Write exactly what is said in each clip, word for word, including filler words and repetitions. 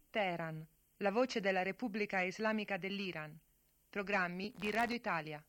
Teheran, la voce della Repubblica Islamica dell'Iran. Programmi di Radio Italia.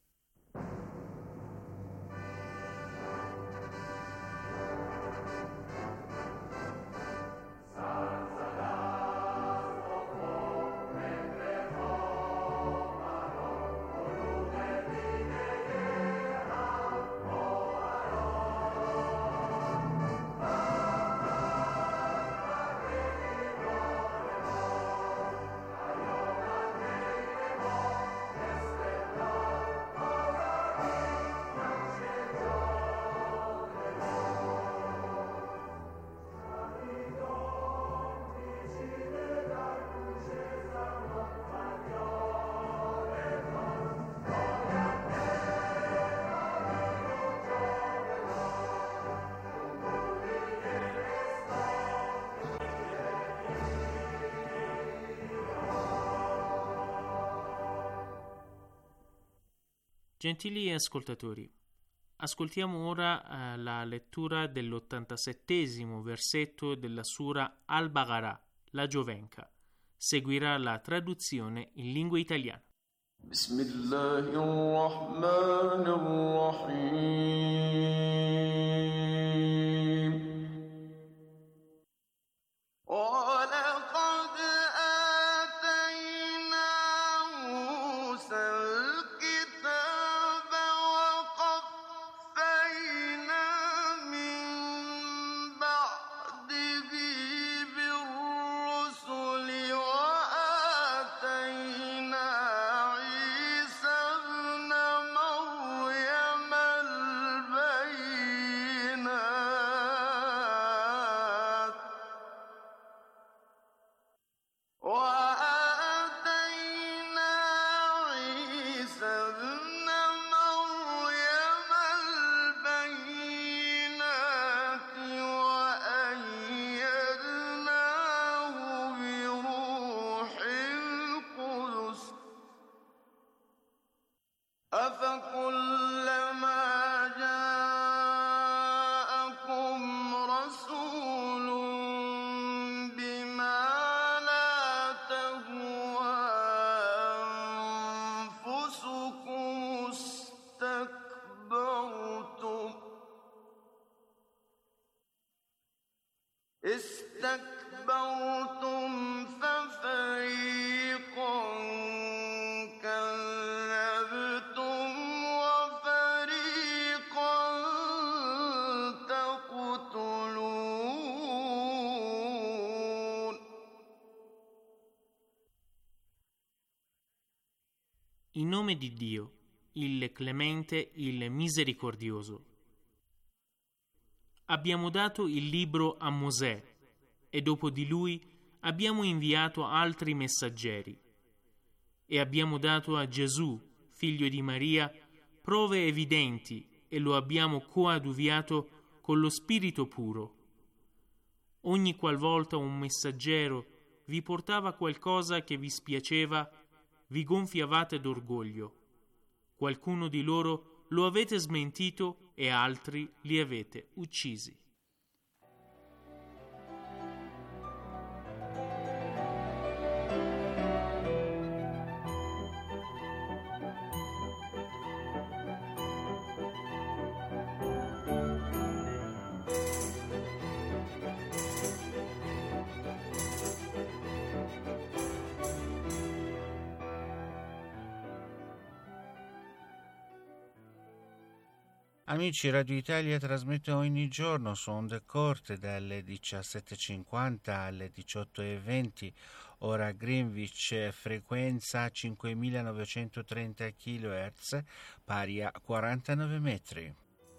Gentili ascoltatori, ascoltiamo ora eh, la lettura dell'ottantasettesimo versetto della Sura Al-Baqarah, la Giovenca. Seguirà la traduzione in lingua italiana. Bismillahirrahmanirrahim. استكبرتم ففريقا كذبتم وفريقا تقتلون. In nome di Dio, il Clemente, il Misericordioso. Abbiamo dato il libro a Mosè e dopo di lui abbiamo inviato altri messaggeri e abbiamo dato a Gesù, figlio di Maria, prove evidenti e lo abbiamo coadiuviato con lo Spirito puro. Ogni qualvolta un messaggero vi portava qualcosa che vi spiaceva, vi gonfiavate d'orgoglio. Qualcuno di loro lo avete smentito e altri li avete uccisi. Amici, Radio Italia trasmette ogni giorno su onde corte dalle diciassette e cinquanta alle diciotto e venti, ora Greenwich, frequenza cinquemilanovecentotrenta chilohertz, pari a quarantanove metri.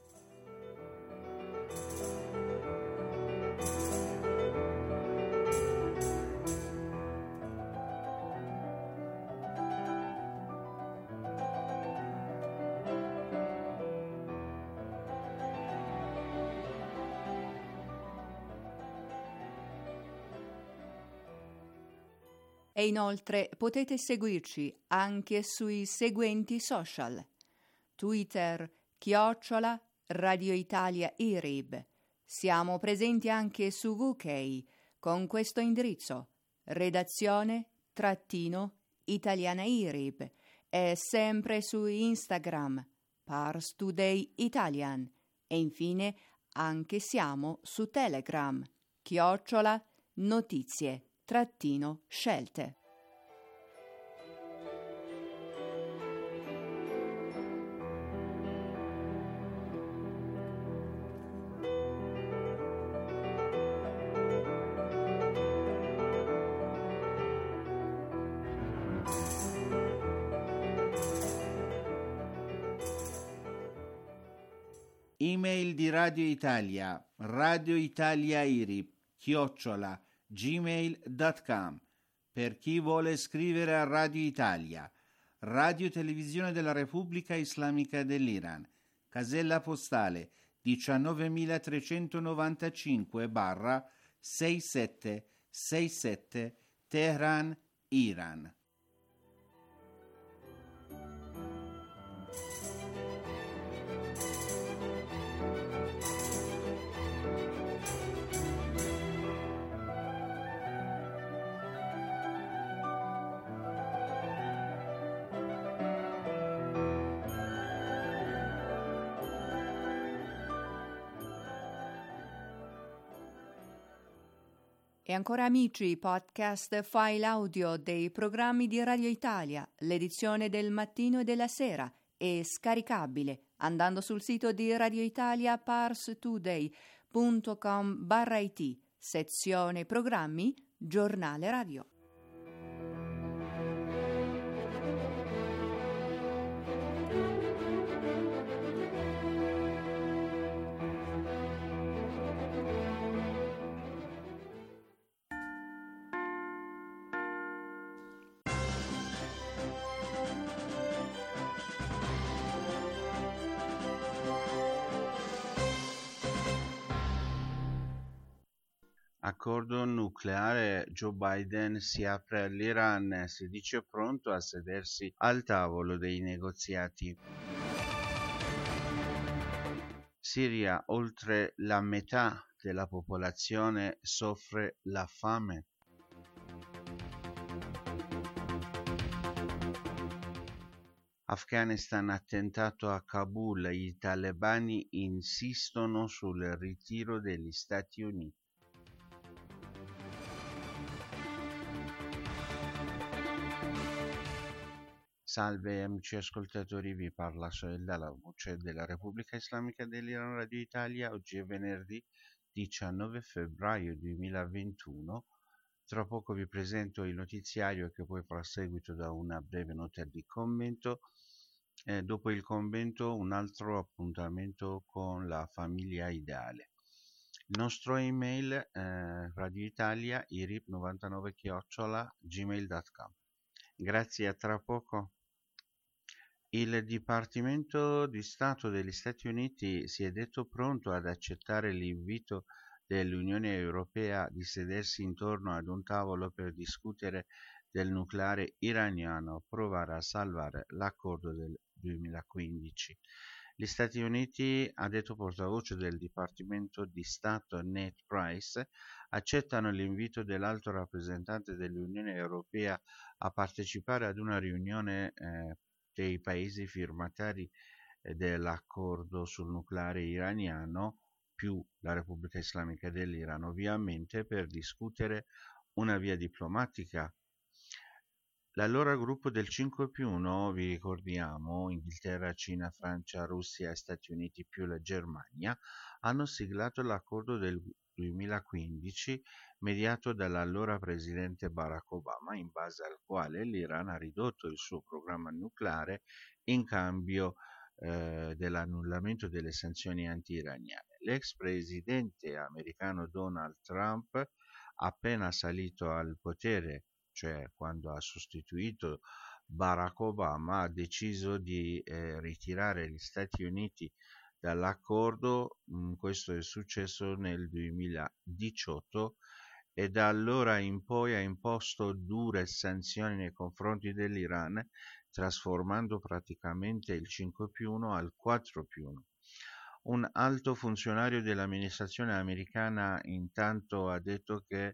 E inoltre potete seguirci anche sui seguenti social: Twitter, chiocciola, Radio Italia I R I B. Siamo presenti anche su U K con questo indirizzo: redazione trattino Italiana I R I B e sempre su Instagram Pars Today Italian e infine anche siamo su Telegram chiocciola notizie trattino scelte. Email di Radio Italia, Radio Italia I R I B, chiocciola, gmail punto com. Per chi vuole scrivere a Radio Italia, Radio Televisione della Repubblica Islamica dell'Iran, casella postale diciannovemilatrecentonovantacinque sessantasette Teheran, Iran. E ancora amici, podcast file audio dei programmi di Radio Italia, l'edizione del mattino e della sera è scaricabile andando sul sito di Radio Italia parstoday punto com barra it, sezione programmi, giornale radio. Accordo nucleare, Joe Biden si apre all'Iran, si dice pronto a sedersi al tavolo dei negoziati. Siria, oltre la metà della popolazione soffre la fame. Afghanistan, attentato a Kabul, i talebani insistono sul ritiro degli Stati Uniti. Salve amici ascoltatori, vi parla Soel dalla voce della Repubblica Islamica dell'Iran Radio Italia. Oggi è venerdì diciannove febbraio duemilaventuno. Tra poco vi presento il notiziario che poi farà seguito da una breve nota di commento. Eh, dopo il commento un altro appuntamento con la famiglia ideale. Il nostro email eh, Radio Italia I R I B novantanove chiocciola gmail punto com. Grazie, a tra poco. Il Dipartimento di Stato degli Stati Uniti si è detto pronto ad accettare l'invito dell'Unione Europea di sedersi intorno ad un tavolo per discutere del nucleare iraniano, provare a salvare l'accordo del duemilaquindici. Gli Stati Uniti, ha detto portavoce del Dipartimento di Stato Ned Price, accettano l'invito dell'alto rappresentante dell'Unione Europea a partecipare ad una riunione eh, dei paesi firmatari eh, dell'accordo sul nucleare iraniano più la Repubblica Islamica dell'Iran, ovviamente per discutere una via diplomatica. L'allora gruppo del cinque più uno, vi ricordiamo, Inghilterra, Cina, Francia, Russia e Stati Uniti più la Germania, hanno siglato l'accordo del duemilaquindici mediato dall'allora presidente Barack Obama, in base al quale l'Iran ha ridotto il suo programma nucleare in cambio eh, dell'annullamento delle sanzioni anti-iraniane. L'ex presidente americano Donald Trump, appena salito al potere, cioè quando ha sostituito Barack Obama, ha deciso di eh, ritirare gli Stati Uniti dall'accordo. Mh, questo è successo nel duemiladiciotto e da allora in poi ha imposto dure sanzioni nei confronti dell'Iran, trasformando praticamente il cinque più uno al quattro più uno. Un alto funzionario dell'amministrazione americana intanto ha detto che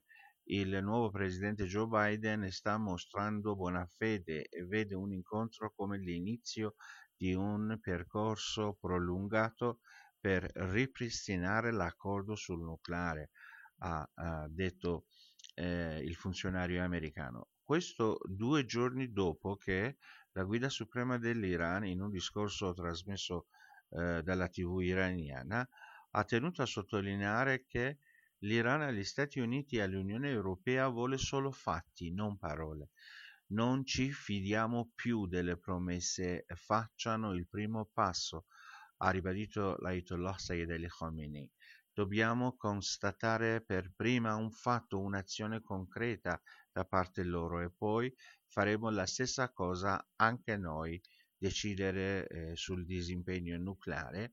il nuovo presidente Joe Biden sta mostrando buona fede e vede un incontro come l'inizio di un percorso prolungato per ripristinare l'accordo sul nucleare, ha, ha detto eh, il funzionario americano. Questo due giorni dopo che la guida suprema dell'Iran, in un discorso trasmesso eh, dalla tivù iraniana, ha tenuto a sottolineare che l'Iran agli Stati Uniti e all'Unione Europea vuole solo fatti, non parole. Non ci fidiamo più delle promesse, facciano il primo passo, ha ribadito l'Ayatollah Sayyid Ali Khamenei. Dobbiamo constatare per prima un fatto, un'azione concreta da parte loro e poi faremo la stessa cosa anche noi, decidere eh, sul disimpegno nucleare.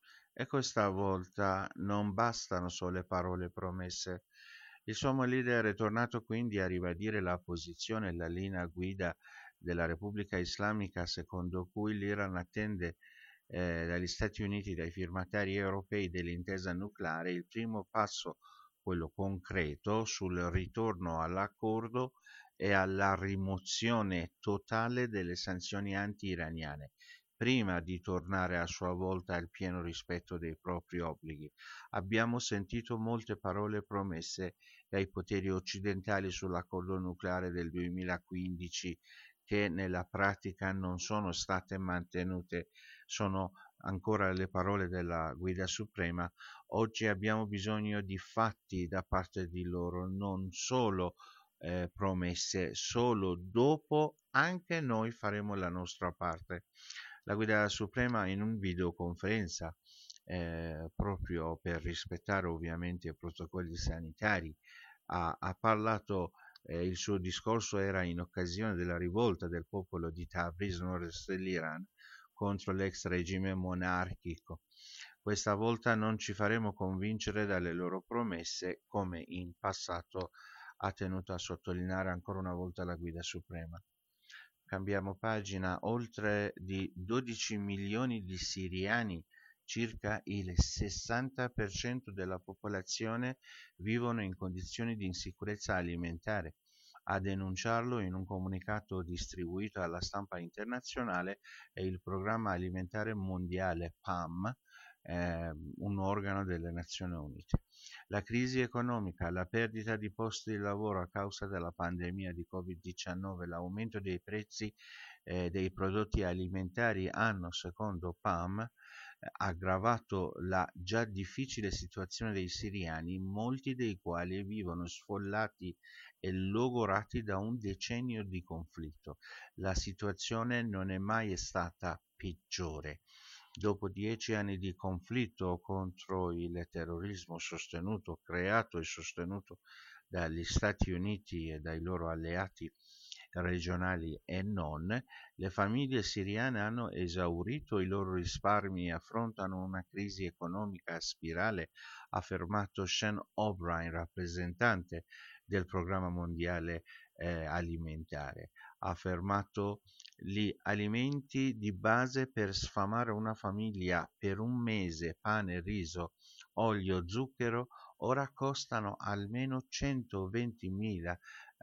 E questa volta non bastano solo le parole promesse. Il sommo leader è tornato quindi a ribadire la posizione e la linea guida della Repubblica Islamica secondo cui l'Iran attende eh, dagli Stati Uniti, dai firmatari europei dell'intesa nucleare, il primo passo, quello concreto, sul ritorno all'accordo e alla rimozione totale delle sanzioni anti-iraniane, prima di tornare a sua volta al pieno rispetto dei propri obblighi. Abbiamo sentito molte parole promesse dai poteri occidentali sull'accordo nucleare del duemilaquindici che nella pratica non sono state mantenute, sono ancora le parole della guida suprema. Oggi abbiamo bisogno di fatti da parte di loro, non solo eh, promesse, solo dopo anche noi faremo la nostra parte. La guida suprema in un videoconferenza eh, proprio per rispettare ovviamente i protocolli sanitari ha, ha parlato, eh, il suo discorso era in occasione della rivolta del popolo di Tabriz, nord-est dell'Iran, contro l'ex regime monarchico. Questa volta non ci faremo convincere dalle loro promesse, come in passato ha tenuto a sottolineare ancora una volta la guida suprema. Cambiamo pagina. Oltre di dodici milioni di siriani, circa il sessanta per cento della popolazione, vivono in condizioni di insicurezza alimentare. A denunciarlo in un comunicato distribuito alla stampa internazionale è il Programma Alimentare Mondiale P A M, eh, un organo delle Nazioni Unite. La crisi economica, la perdita di posti di lavoro a causa della pandemia di covid diciannove, l'aumento dei prezzi eh, dei prodotti alimentari hanno, secondo P A M, eh, aggravato la già difficile situazione dei siriani, molti dei quali vivono sfollati e logorati da un decennio di conflitto. La situazione non è mai stata peggiore. Dopo dieci anni di conflitto contro il terrorismo sostenuto, creato e sostenuto dagli Stati Uniti e dai loro alleati regionali e non, le famiglie siriane hanno esaurito i loro risparmi e affrontano una crisi economica a spirale, ha affermato Sean O'Brien, rappresentante del Programma Mondiale eh, Alimentare. Ha affermato: gli alimenti di base per sfamare una famiglia per un mese, pane, riso, olio, zucchero, ora costano almeno centoventimila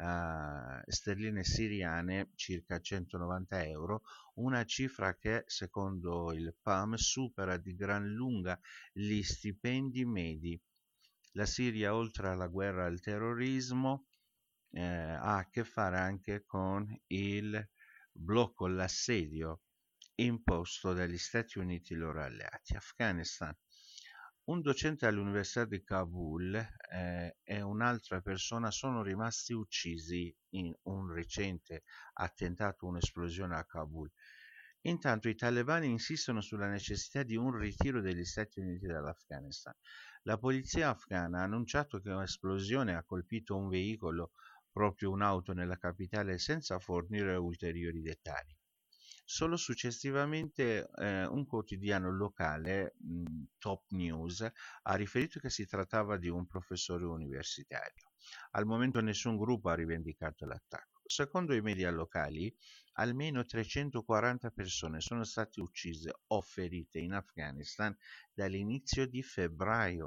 uh, sterline siriane, circa centonovanta euro, una cifra che secondo il P A M supera di gran lunga gli stipendi medi. La Siria, oltre alla guerra al terrorismo, eh, ha a che fare anche con il blocco, l'assedio imposto dagli Stati Uniti e i loro alleati. Afghanistan. Un docente all'Università di Kabul eh, e un'altra persona sono rimasti uccisi in un recente attentato, un'esplosione a Kabul. Intanto i talebani insistono sulla necessità di un ritiro degli Stati Uniti dall'Afghanistan. La polizia afghana ha annunciato che un'esplosione ha colpito un veicolo, proprio un'auto nella capitale, senza fornire ulteriori dettagli. Solo successivamente eh, un quotidiano locale, mh, Top News, ha riferito che si trattava di un professore universitario. Al momento nessun gruppo ha rivendicato l'attacco. Secondo i media locali, almeno trecentoquaranta persone sono state uccise o ferite in Afghanistan dall'inizio di febbraio.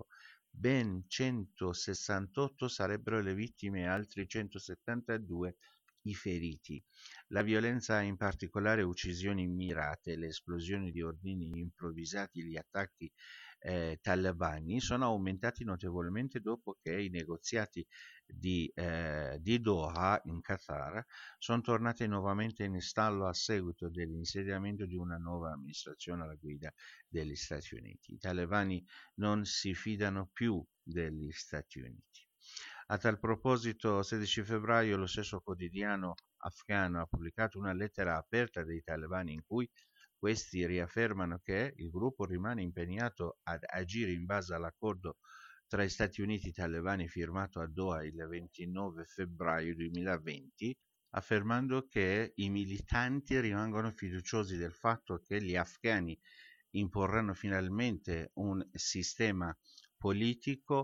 ben centosessantotto sarebbero le vittime e altri centosettantadue i feriti. La violenza, in particolare uccisioni mirate, le esplosioni di ordini improvvisati, gli attacchi eh, talebani sono aumentati notevolmente dopo che i negoziati di, eh, di Doha in Qatar sono tornati nuovamente in stallo a seguito dell'insediamento di una nuova amministrazione alla guida degli Stati Uniti. I talebani non si fidano più degli Stati Uniti. A tal proposito, sedici febbraio, lo stesso quotidiano afghano ha pubblicato una lettera aperta dei talebani in cui questi riaffermano che il gruppo rimane impegnato ad agire in base all'accordo tra gli Stati Uniti e i talebani firmato a Doha il ventinove febbraio duemilaventi, affermando che i militanti rimangono fiduciosi del fatto che gli afghani imporranno finalmente un sistema politico,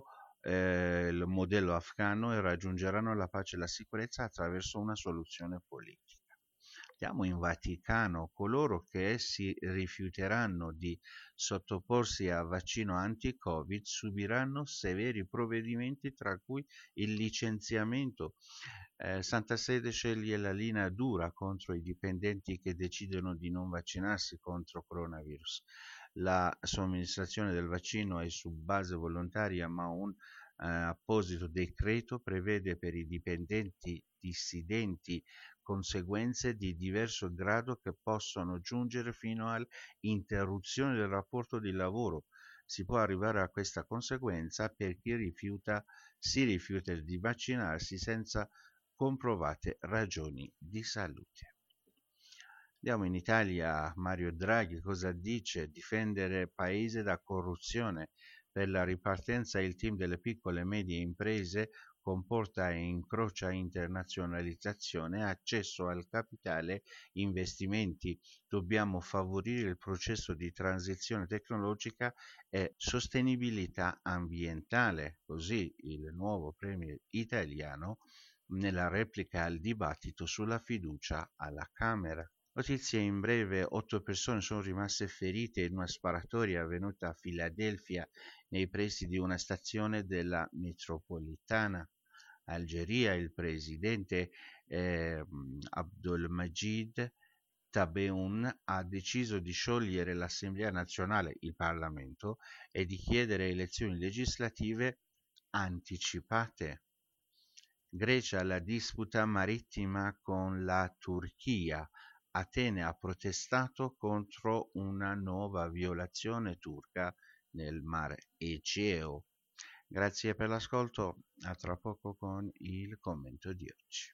eh, il modello afghano, e raggiungeranno la pace e la sicurezza attraverso una soluzione politica. Andiamo in Vaticano. Coloro che si rifiuteranno di sottoporsi a vaccino anti-Covid subiranno severi provvedimenti, tra cui il licenziamento. Eh, Santa Sede sceglie la linea dura contro i dipendenti che decidono di non vaccinarsi contro coronavirus. La somministrazione del vaccino è su base volontaria, ma un eh, apposito decreto prevede per i dipendenti dissidenti conseguenze di diverso grado che possono giungere fino all'interruzione del rapporto di lavoro. Si può arrivare a questa conseguenza per chi rifiuta, si rifiuta di vaccinarsi senza comprovate ragioni di salute. Andiamo in Italia. Mario Draghi cosa dice? Difendere il paese da corruzione. Per la ripartenza il team delle piccole e medie imprese comporta e incrocia internazionalizzazione, accesso al capitale, investimenti. Dobbiamo favorire il processo di transizione tecnologica e sostenibilità ambientale. Così il nuovo premier italiano nella replica al dibattito sulla fiducia alla Camera. Notizie in breve: otto persone sono rimaste ferite in una sparatoria avvenuta a Filadelfia nei pressi di una stazione della metropolitana. Algeria, il presidente eh, Abdelmadjid Tebboune ha deciso di sciogliere l'Assemblea nazionale, il Parlamento, e di chiedere elezioni legislative anticipate. Grecia, la disputa marittima con la Turchia. Atene ha protestato contro una nuova violazione turca nel mare Egeo. Grazie per l'ascolto, a tra poco con il commento di oggi.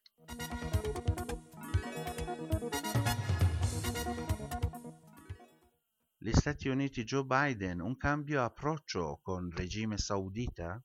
Gli Stati Uniti, Joe Biden, un cambio approccio con il regime saudita?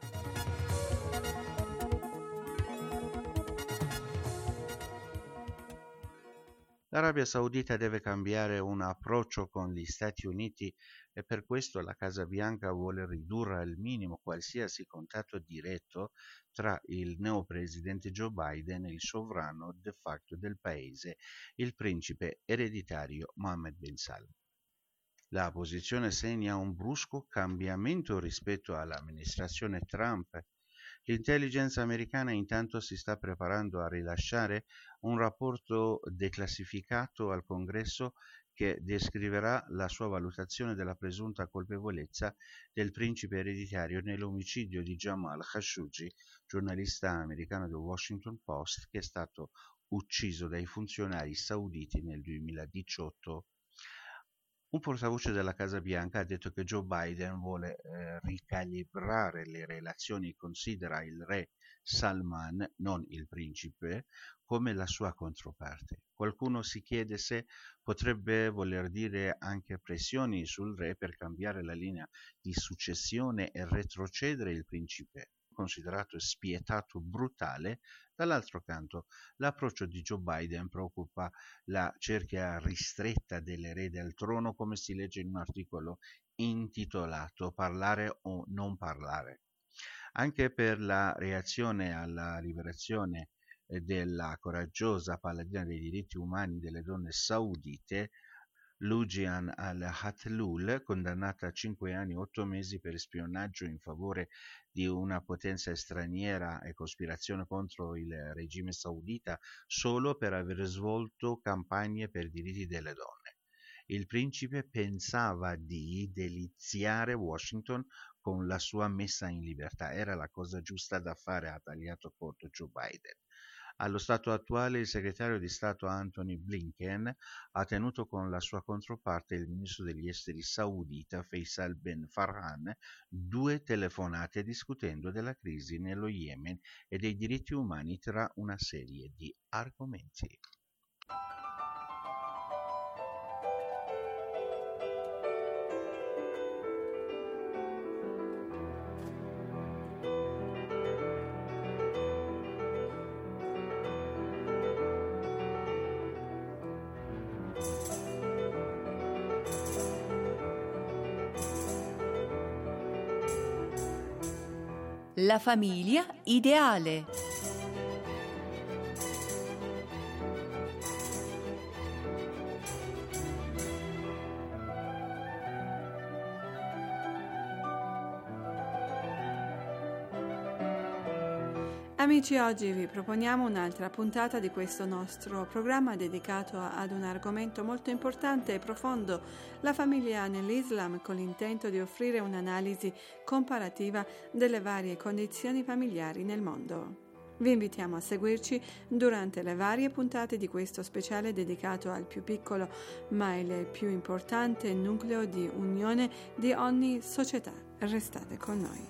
L'Arabia Saudita deve cambiare un approccio con gli Stati Uniti e per questo la Casa Bianca vuole ridurre al minimo qualsiasi contatto diretto tra il neopresidente Joe Biden e il sovrano de facto del paese, il principe ereditario Mohammed bin Salman. La posizione segna un brusco cambiamento rispetto all'amministrazione Trump. L'intelligence americana intanto si sta preparando a rilasciare un rapporto declassificato al Congresso che descriverà la sua valutazione della presunta colpevolezza del principe ereditario nell'omicidio di Jamal Khashoggi, giornalista americano del Washington Post, che è stato ucciso dai funzionari sauditi nel duemiladiciotto. Un portavoce della Casa Bianca ha detto che Joe Biden vuole eh, ricalibrare le relazioni e considera il re Salman, non il principe, come la sua controparte. Qualcuno si chiede se potrebbe voler dire anche pressioni sul re per cambiare la linea di successione e retrocedere il principe, considerato spietato, brutale. Dall'altro canto, l'approccio di Joe Biden preoccupa la cerchia ristretta dell'erede al trono, come si legge in un articolo intitolato "Parlare o non parlare". Anche per la reazione alla liberazione della coraggiosa paladina dei diritti umani delle donne saudite, Lugian al-Hatlul, condannata a cinque anni e otto mesi per spionaggio in favore di una potenza straniera e cospirazione contro il regime saudita solo per aver svolto campagne per i diritti delle donne. Il principe pensava di deliziare Washington con la sua messa in libertà. Era la cosa giusta da fare, ha tagliato corto Joe Biden. Allo stato attuale il segretario di Stato Anthony Blinken ha tenuto con la sua controparte, il ministro degli esteri saudita Faisal Ben Farhan, due telefonate discutendo della crisi nello Yemen e dei diritti umani tra una serie di argomenti. La famiglia ideale. Amici, oggi vi proponiamo un'altra puntata di questo nostro programma dedicato ad un argomento molto importante e profondo, la famiglia nell'Islam, con l'intento di offrire un'analisi comparativa delle varie condizioni familiari nel mondo. Vi invitiamo a seguirci durante le varie puntate di questo speciale dedicato al più piccolo ma il più importante nucleo di unione di ogni società. Restate con noi.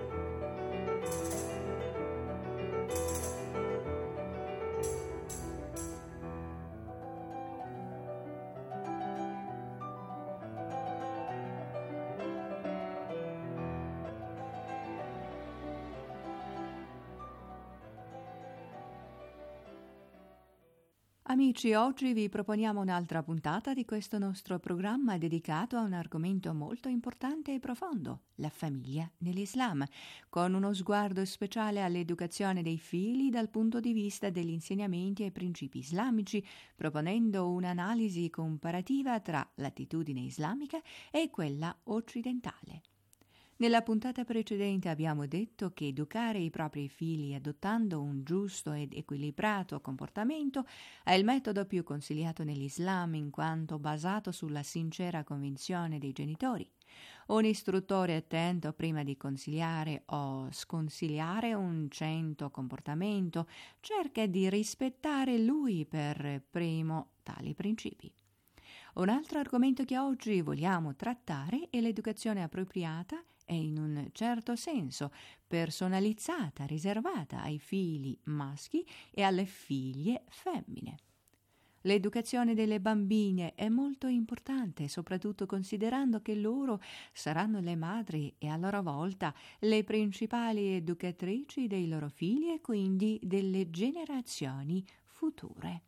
Amici, oggi vi proponiamo un'altra puntata di questo nostro programma dedicato a un argomento molto importante e profondo, la famiglia nell'Islam, con uno sguardo speciale all'educazione dei figli dal punto di vista degli insegnamenti e principi islamici, proponendo un'analisi comparativa tra l'attitudine islamica e quella occidentale. Nella puntata precedente abbiamo detto che educare i propri figli adottando un giusto ed equilibrato comportamento è il metodo più consigliato nell'Islam, in quanto basato sulla sincera convinzione dei genitori. Un istruttore attento prima di consigliare o sconsigliare un certo comportamento cerca di rispettare lui per primo tali principi. Un altro argomento che oggi vogliamo trattare è l'educazione appropriata e in un certo senso personalizzata, riservata ai figli maschi e alle figlie femmine. L'educazione delle bambine è molto importante, soprattutto considerando che loro saranno le madri e a loro volta le principali educatrici dei loro figli e quindi delle generazioni future.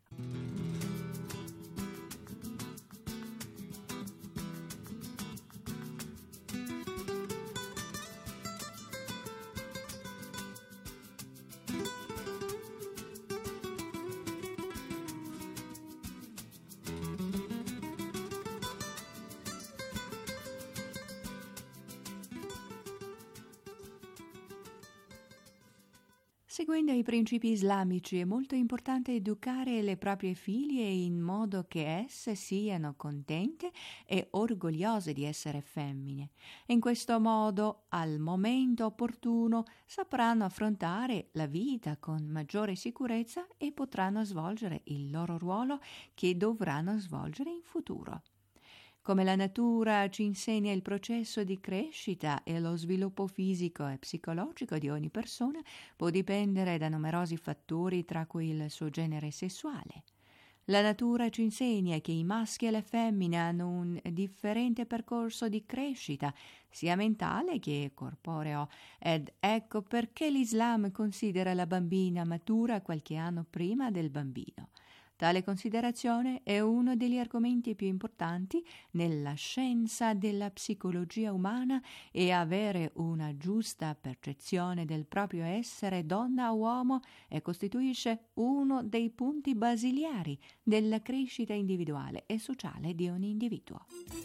Seguendo i principi islamici è molto importante educare le proprie figlie in modo che esse siano contente e orgogliose di essere femmine. In questo modo, al momento opportuno, sapranno affrontare la vita con maggiore sicurezza e potranno svolgere il loro ruolo che dovranno svolgere in futuro. Come la natura ci insegna, il processo di crescita e lo sviluppo fisico e psicologico di ogni persona può dipendere da numerosi fattori, tra cui il suo genere sessuale. La natura ci insegna che i maschi e le femmine hanno un differente percorso di crescita, sia mentale che corporeo, ed ecco perché l'Islam considera la bambina matura qualche anno prima del bambino. Tale considerazione è uno degli argomenti più importanti nella scienza della psicologia umana e avere una giusta percezione del proprio essere donna o uomo e costituisce uno dei punti basilari della crescita individuale e sociale di un individuo.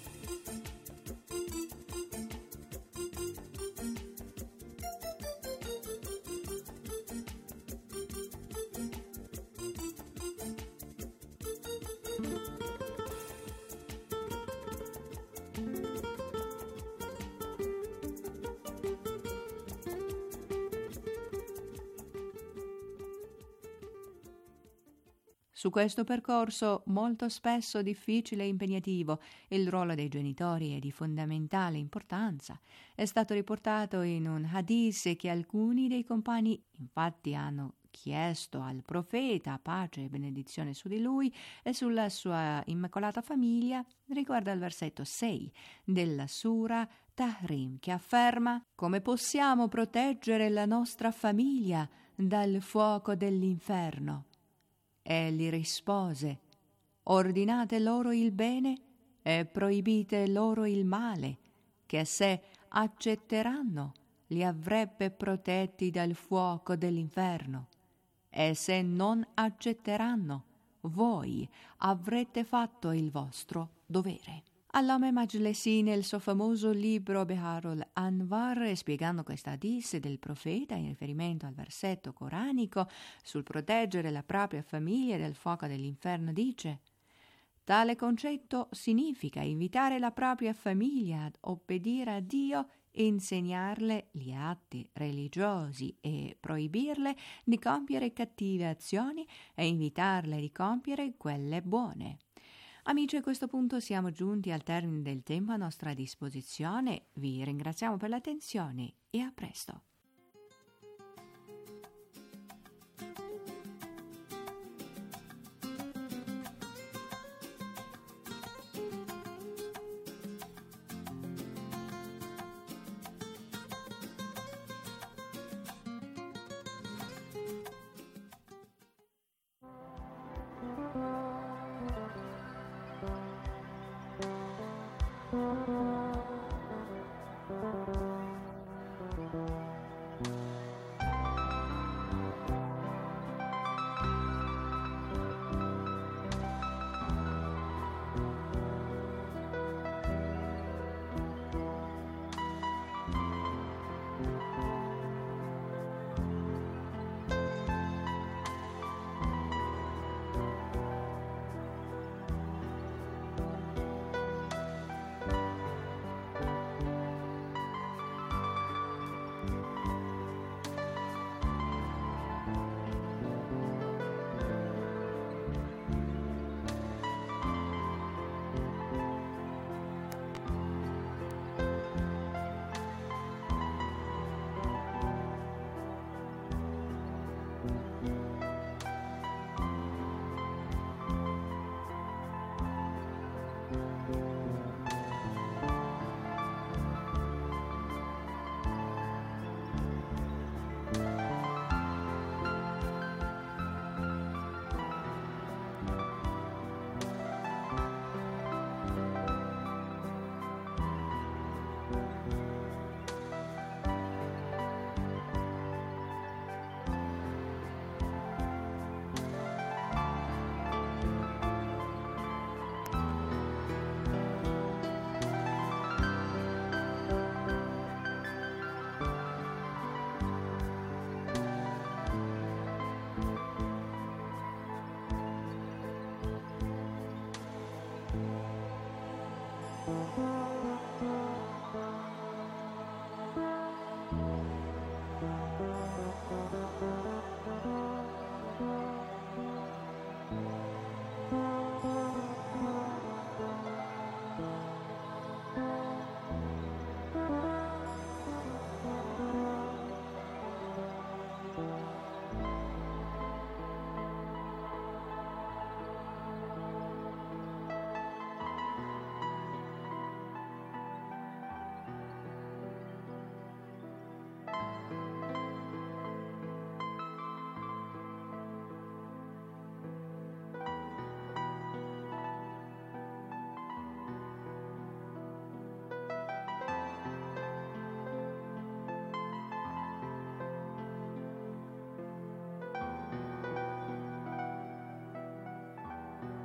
Su questo percorso, molto spesso difficile e impegnativo, il ruolo dei genitori è di fondamentale importanza. È stato riportato in un hadith che alcuni dei compagni infatti hanno chiesto al profeta, pace e benedizione su di lui e sulla sua immacolata famiglia, riguardo al versetto sei della Sura Tahrim, che afferma: come possiamo proteggere la nostra famiglia dal fuoco dell'inferno? Egli rispose: ordinate loro il bene e proibite loro il male, che se accetteranno li avrebbe protetti dal fuoco dell'inferno, e se non accetteranno voi avrete fatto il vostro dovere. Allame Majlesi, nel suo famoso libro Beharul Anwar, spiegando questa hadith del profeta in riferimento al versetto coranico sul proteggere la propria famiglia dal fuoco dell'inferno, dice: tale concetto significa invitare la propria famiglia ad obbedire a Dio, insegnarle gli atti religiosi e proibirle di compiere cattive azioni e invitarle di compiere quelle buone. Amici, a questo punto siamo giunti al termine del tempo a nostra disposizione. Vi ringraziamo per l'attenzione e a presto.